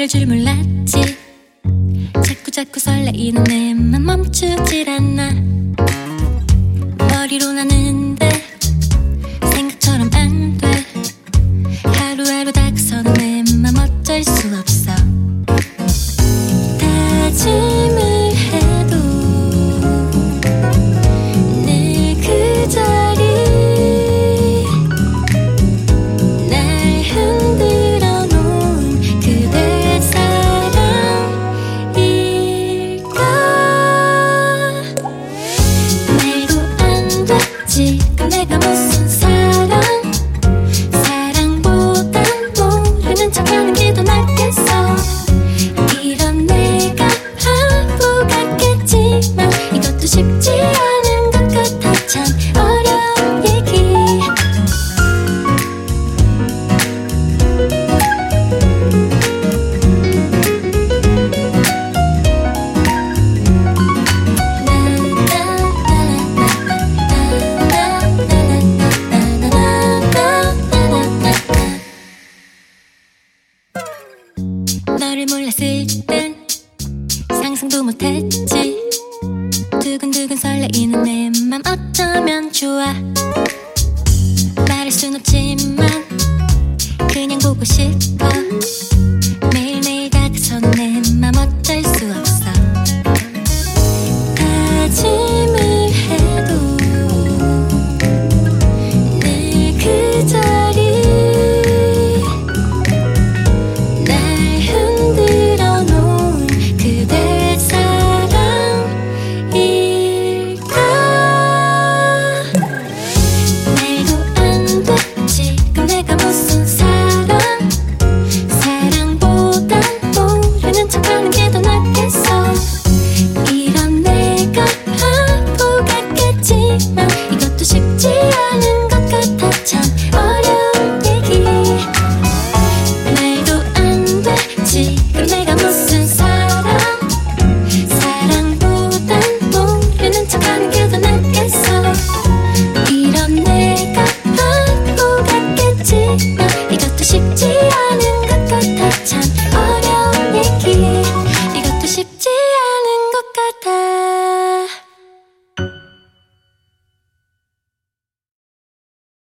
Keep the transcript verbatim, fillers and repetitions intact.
이럴 줄 몰랐지. 자꾸 자꾸 설레이는 내 맘 멈추질 않아. 머리로 나는데 생각처럼 안 돼. 하루하루 다가서는 내 맘 어쩔 수 없어. 다짐을 해도 늘 그 자리 날 흔들어 놓은 그대 사랑일까. 말도 안 되지. 그럼 내가 무슨 사랑 사랑보단 모르는 척하는 게 더 낫겠어. 이런 내가 바보 같겠지만 이것도 쉽지 않은 것 같아. 참 어려운 얘기. 너를 몰랐을 땐 상상도 못했지. 두근두근 설레이는 내 맘 어쩌면 좋아. 말할 순 없지만 그냥 보고 싶어.